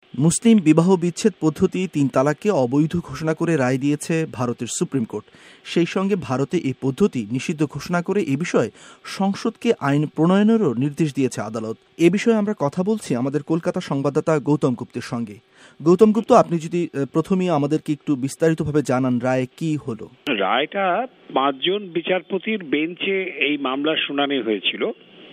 মুসলিম বিবাহ বিচ্ছেদ পদ্ধতি ৩ তালাককে অবৈধ ঘোষণা করে রায় দিয়েছে ভারতের সুপ্রিম কোর্ট। সেই সঙ্গে ভারতে এই পদ্ধতি নিষিদ্ধ ঘোষণা করে এ বিষয়ে সংসদকে আইন প্রণয়নেরও নির্দেশ দিয়েছে আদালত। এ বিষয়ে আমরা কথা বলছি আমাদের কলকাতা সংবাদদাতা গৌতম গুপ্তের সঙ্গে। গৌতম গুপ্ত, আপনি যদি প্রথমেই আমাদেরকে একটু বিস্তারিতভাবে জানান রায় কি হলো। রায়টা 5 জন বিচারপতির বেঞ্চে এই মামলার শুনানি হয়েছিল।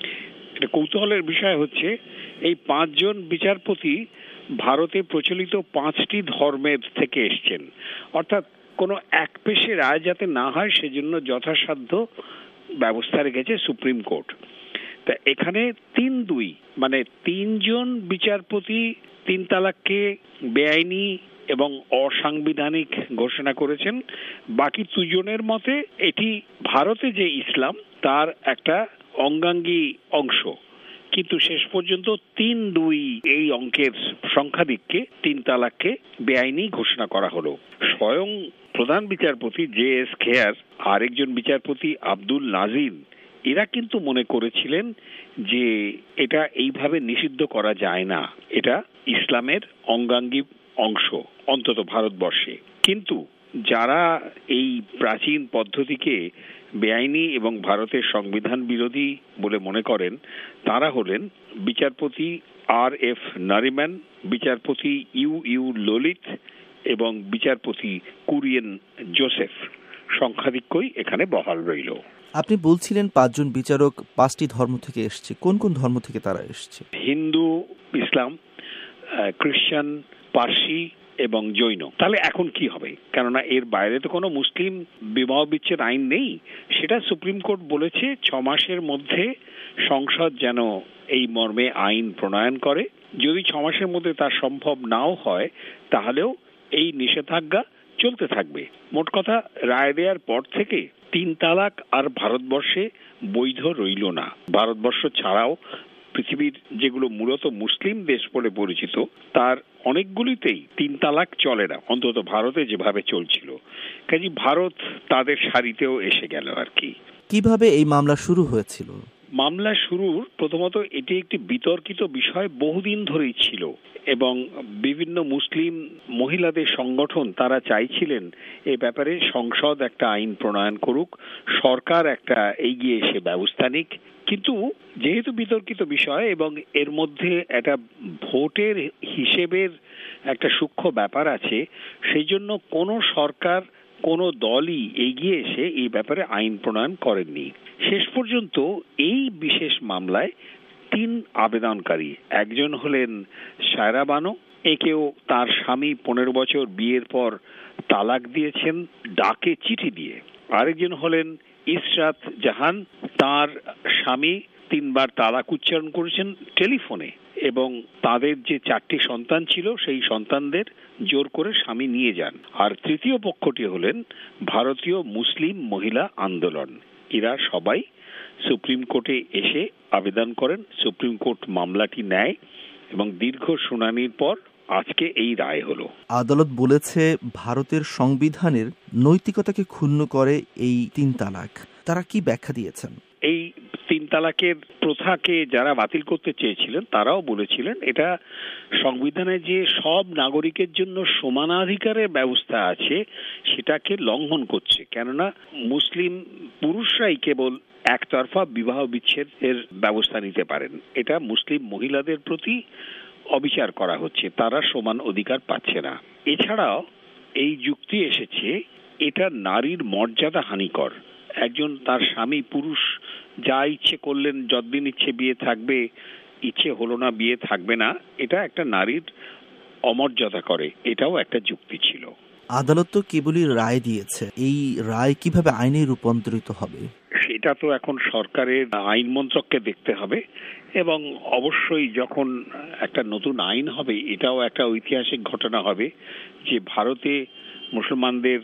এটা কৌতূহলের বিষয় হচ্ছে এই 5 জন বিচারপতি ভারতে প্রচলিত 5টি ধর্মের থেকে এসছেন, অর্থাৎ কোনো এক পেশে রায় যাতে না হয় সেজন্য যথাসাধ্য ব্যবস্থা রেখেছে সুপ্রিম কোর্ট। তা এখানে 3-2 মানে 3 জন বিচারপতি 3 তালাককে বেআইনি এবং অসাংবিধানিক ঘোষণা করেছেন। বাকি 2 জনের মতে এটি ভারতে যে ইসলাম তার একটা অঙ্গাঙ্গী অংশ, কিন্তু শেষ পর্যন্ত 3-2 এই অঙ্কের সংখ্যাধিক্যে 3 তালাককে বেআইনি ঘোষণা করা হলো। স্বয়ং প্রধান বিচারপতি জে.এস. খেয়ার, আরেকজন বিচারপতি আব্দুল নাজির, এরা কিন্তু মনে করেছিলেন যে এটা এইভাবে নিষিদ্ধ করা যায় না, এটা ইসলামের অঙ্গাঙ্গী অংশ অন্তত ভারতবর্ষে। কিন্তু যারা এই প্রাচীন পদ্ধতিকে বেআইনি এবং ভারতের সংবিধান বিরোধী বলে মনে করেন তারা হলেন বিচারপতি আর.এফ. নারিম্যান, বিচারপতি ইউ ললিত এবং বিচারপতি কুরিয়েন জোসেফ। সংখ্যাধিক্যই এখানে বহাল রইল। আপনি বলছিলেন 5 জন বিচারক 5টি ধর্ম থেকে এসছে। কোন কোন ধর্ম থেকে তারা এসছে? হিন্দু, ইসলাম, খ্রিস্টান, পার্সি এবং জৈন। তাহলে এখন কি হবে? কেননা এর বাইরে তো কোনো মুসলিম বিবাহ বিচ্ছেদ আইন নেই। সেটা সুপ্রিম কোর্ট বলেছে 6 মাসের মধ্যে সংসদ যেন এই মর্মে আইন প্রণয়ন করে। যদি 6 মাসের মধ্যে তা সম্ভব নাও হয় তাহলেও এই নিষেধাজ্ঞা চলতে থাকবে। মোট কথা, রায় দেওয়ার পর থেকে 3 তালাক আর ভারতবর্ষে বৈধ রইল না। ভারতবর্ষ ছাড়াও পৃথিবীর যেগুলো মূলত মুসলিম দেশ বলে পরিচিত তার অনেকগুলিতেই 3 তালাক চলে না, অন্তত ভারতে যেভাবে চলছিল। কাজে ভারত তাদের সারিতেও এসে গেল আর কি। কিভাবে এই মামলা শুরু হয়েছিল? মামলা শুরুর প্রথমত এটি একটি বিতর্কিত বিষয় বহুদিন ধরেই ছিল এবং বিভিন্ন মুসলিম মহিলাদের সংগঠন তারা চাইছিলেন এ ব্যাপারে সংসদ একটা আইন প্রণয়ন করুক, সরকার একটা এগিয়ে এসে ব্যবস্থা নিক। কিন্তু যেহেতু বিতর্কিত বিষয় এবং এর মধ্যে একটা ভোটের হিসেবের একটা সূক্ষ্ম ব্যাপার আছে, সেই জন্য কোনো সরকার কোনো দলই এগিয়ে এসে এই ব্যাপারে আইন প্রণয়ন করেননি। শেষ পর্যন্ত এই বিশেষ মামলায় 3 আবেদনকারী, একজন হলেন সায়রা বানো, একেও তার স্বামী 15 বছর বিয়ের পর তালাক দিয়েছেন ডাকে চিঠি দিয়ে। আরেকজন হলেন ইসরাত জাহান, তার স্বামী 3 বার তালাক উচ্চারণ করেছেন টেলিফোনে এবং তাদের যে 4টি সন্তান ছিল সেই সন্তানদের জোর করে স্বামী নিয়ে যান। আর তৃতীয় পক্ষটি হলেন ভারতীয় মুসলিম মহিলা আন্দোলন। এরা সবাই সুপ্রিম কোর্টে এসে আবেদন করেন। সুপ্রিম কোর্ট মামলাটি নেয় এবং দীর্ঘ শুনানির পর আজকে এই রায় হলো। আদালত বলেছে ভারতের সংবিধানের নৈতিকতাকে ক্ষুণ্ণ করে এই 3 তালাক। তারা কি ব্যাখ্যা দিয়েছেন? এই 3 তালাকের প্রথাকে যারা বাতিল করতে চেয়েছিলেন তারাও বলেছিলেন এটা সংবিধানে যে সব নাগরিকের জন্য সমানাধিকারের ব্যবস্থা আছে সেটাকে লঙ্ঘন করছে। কেননা মুসলিম পুরুষরাই কেবল একতরফা বিবাহ বিচ্ছেদের ব্যবস্থা নিতে পারেন। এটা মুসলিম মহিলাদের প্রতি অবিচার করা হচ্ছে, তারা সমান অধিকার পাচ্ছে না। এছাড়াও এই যুক্তি এসেছে এটা নারীর মর্যাদা হানিকর। একজন তার স্বামী পুরুষ যা ইচ্ছে করলেন, যতদিন ইচ্ছে বিয়ে থাকবে, ইচ্ছে হলো না বিয়ে থাকবে না, এটা একটা নারীর অমর্যাদা করে, এটাও একটা যুক্তি ছিল। আদালত তো কেবলই রায় দিয়েছে, এই রায় কিভাবে আইনে রূপান্তরিত হবে সেটা তো এখন সরকারের আইন মন্ত্রককে দেখতে হবে এবং অবশ্যই যখন একটা নতুন আইন হবে এটাও একটা ঐতিহাসিক ঘটনা হবে যে ভারতে মুসলমানদের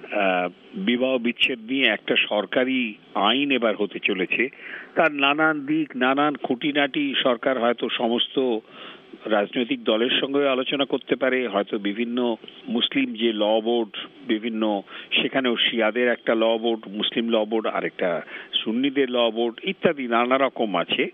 বিবাহ বিচ্ছেদ নিয়ে একটা সরকারি আইন এবার হতে চলেছে। তার নানান দিক, নানান খুঁটিনাটি সরকার হয়তো সমস্ত রাজনৈতিক দলের সঙ্গে আলোচনা করতে পারে, হয়তো বিভিন্ন মুসলিম যে ল বোর্ড বিভিন্ন, সেখানেও শিয়াদের একটা ল বোর্ড, মুসলিম ল বোর্ড, আরেকটা সুন্নিদের ল বোর্ড ইত্যাদি নানা রকম আছে।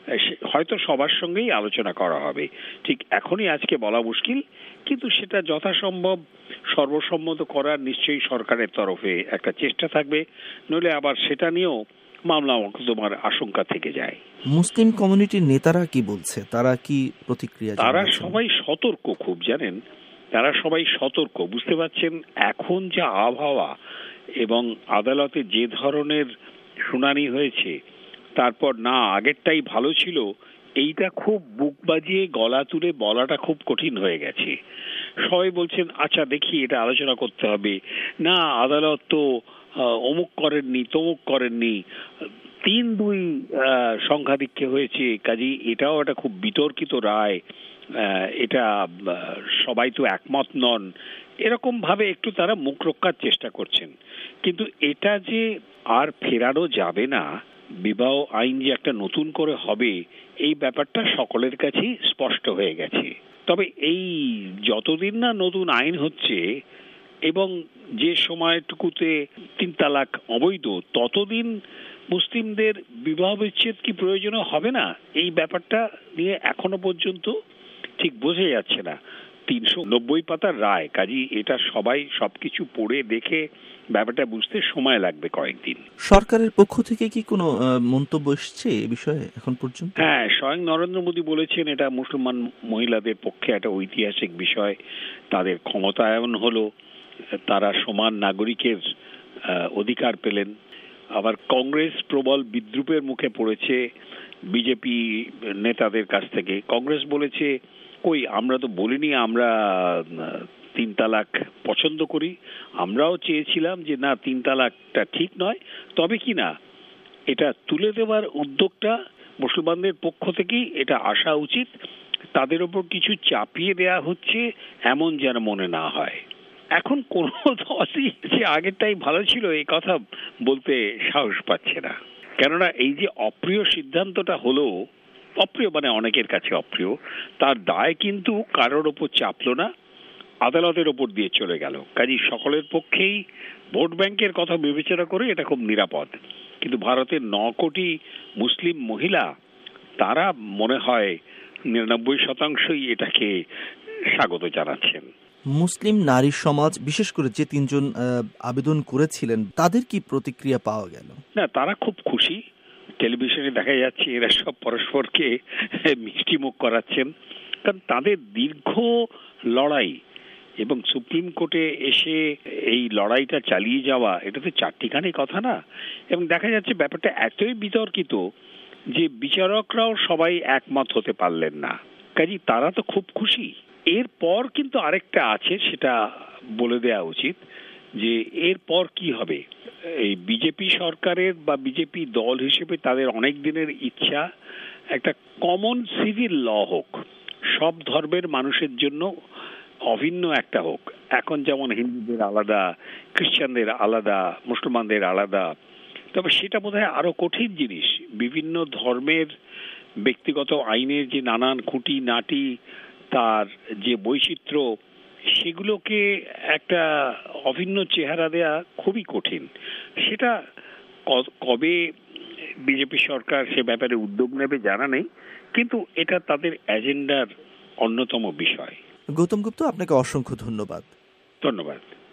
হয়তো সবার সঙ্গেই আলোচনা করা হবে। ঠিক এখনই আজকে বলা মুশকিল, কিন্তু সেটা যথাসম্ভব সর্বসম্মত করার নিশ্চয়ই সরকারের তরফে একটা চেষ্টা থাকবে, নইলে আবার সেটা নিয়েও মামলা মোকদ্দমার আশঙ্কা থেকে যায়। মুসলিম কমিউনিটির নেতারা কি বলছে, তারা কি প্রতিক্রিয়া? তারা সবাই সতর্ক, খুব জানেন, তারা সবাই সতর্ক। বুঝতে পারছেন এখন যা আবহাওয়া এবং আদালতে যে ধরনের শুনানি হয়েছে, তারপর না আগেরটাই ভালো ছিল, এইটা খুব বুক বাজিয়ে গলা তুলে বলাটা খুব কঠিন হয়ে গেছে। সবাই বলছেন আচ্ছা দেখি এটা আলোচনা করতে হবে, না আদালত তো অমুক করেননি তমুক করেননি, 3-2 সংখ্যাধিক্যে হয়েছে, কাজেই এটাও একটা খুব বিতর্কিত রায়, এটা সবাই তো একমত নন, এরকম ভাবে একটু তারা মুখ রক্ষার চেষ্টা করছেন। কিন্তু এটা যে আর ফেরানো যাবে না, বিবাহ আইন যে একটা নতুন করে হবে, এই ব্যাপারটা সকলের কাছেই স্পষ্ট হয়ে গেছে। তবে এই যতদিন না নতুন আইন হচ্ছে এবং যে সময়টুকুতে 3 তালাক অবৈধ, ততদিন মুসলিমদের বিবাহ বিচ্ছেদ কি প্রয়োজন হবে না, এই ব্যাপারটা নিয়ে এখনো পর্যন্ত ঠিক বোঝা যাচ্ছে না। 390 পাতার রায়, কাজেই এটা সবাই সবকিছু পড়ে দেখে ব্যাপারটা বুঝতে সময় লাগবে কয়েকদিন। সরকারের পক্ষ থেকে কি কোনো মন্তব্য এসছে এ বিষয়ে এখন পর্যন্ত? হ্যাঁ, স্বয়ং নরেন্দ্র মোদী বলেছেন এটা মুসলমান মহিলাদের পক্ষে একটা ঐতিহাসিক বিষয়, তাদের ক্ষমতায়ন হলো, তারা সমান নাগরিকের অধিকার পেলেন। আবার কংগ্রেস প্রবল বিদ্রুপের মুখে পড়েছে বিজেপি নেতাদের কাছ থেকে। কংগ্রেস বলেছে কই, আমরা তো বলিনি আমরা 3 তালাক পছন্দ করি, আমরাও চেয়েছিলাম যে না 3 তালাকটা ঠিক নয়, তবে কি না এটা তুলে দেওয়ার উদ্যোগটা মুসলমানদের পক্ষ থেকেই এটা আসা উচিত, তাদের ওপর কিছু চাপিয়ে দেয়া হচ্ছে এমন যেন মনে না হয়। এখন কোন দলই যে আগেরটাই ভালো ছিল এই কথা বলতে সাহস পাচ্ছে না, কেননা এই যে অপ্রিয় সিদ্ধান্তটা হলো, অপ্রিয় মানে অনেকের কাছে অপ্রিয়, তার দায় কিন্তু কারোর ওপর চাপলো না, আদালতের ওপর দিয়ে চলে গেল। কাজেই সকলের পক্ষেই ভোট ব্যাংকের কথা বিবেচনা করে এটা খুব নিরাপদ। কিন্তু ভারতের 9 কোটি মুসলিম মহিলা, তারা মনে হয় 99% এটাকে স্বাগত জানাচ্ছেন। মুসলিম নারী সমাজ, বিশেষ করে যে 3 জন আবেদন করেছিলেন, তাদের কি প্রতিক্রিয়া পাওয়া গেল? না, তারা খুব খুশি। টেলিভিশনে দেখা যাচ্ছে এরা সব পরস্পরকে মিষ্টি মুখ করাচ্ছেন, কারণ তাদের দীর্ঘ লড়াই এবং সুপ্রিম কোর্টে এসে এই লড়াইটা চালিয়ে যাওয়া, এটা তো চারটিখানি কথা না। এবং দেখা যাচ্ছে ব্যাপারটা এতই বিতর্কিত যে বিচারকরাও সবাই একমত হতে পারলেন না, কাজেই তারা তো খুব খুশি। এরপর কিন্তু আরেকটা আছে, সেটা বলে দেওয়া উচিত যে এরপর কি হবে। এই বিজেপি সরকারের বা বিজেপি দল হিসেবে তাদের অনেক দিনের ইচ্ছা একটা কমন সিভিল ল হোক, সব ধর্মের মানুষের জন্য অভিন্ন একটা হোক। এখন যেমন হিন্দুদের আলাদা, খ্রিস্টানদের আলাদা, মুসলমানদের আলাদা, তবে সেটা বোধহয় আরো কঠিন জিনিস। বিভিন্ন ধর্মের ব্যক্তিগত আইনের যে নানান খুঁটি নাটি, তার যে বৈচিত্র্য, সেগুলোকে একটা অভিন্ন চেহারা দেয়া খুবই কঠিন। সেটা কবে বিজেপি সরকার সে ব্যাপারে উদ্যোগ নেবে জানা নেই, কিন্তু এটা তাদের এজেন্ডার অন্যতম বিষয়। গৌতম গুপ্ত, আপনাকে অসংখ্য ধন্যবাদ। ধন্যবাদ।